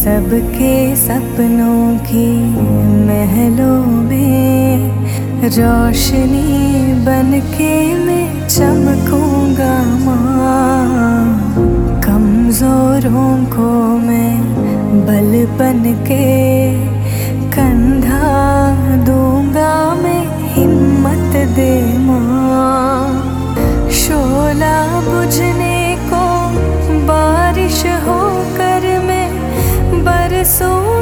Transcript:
सबके सपनों की महलों में रोशनी बनके मैं चमकूंगा माँ। कमजोरों को मैं बल बनके कंधा दूंगा मैं, हिम्मत दे माँ। शोला बुझने को बारिश होकर मैं बरसूं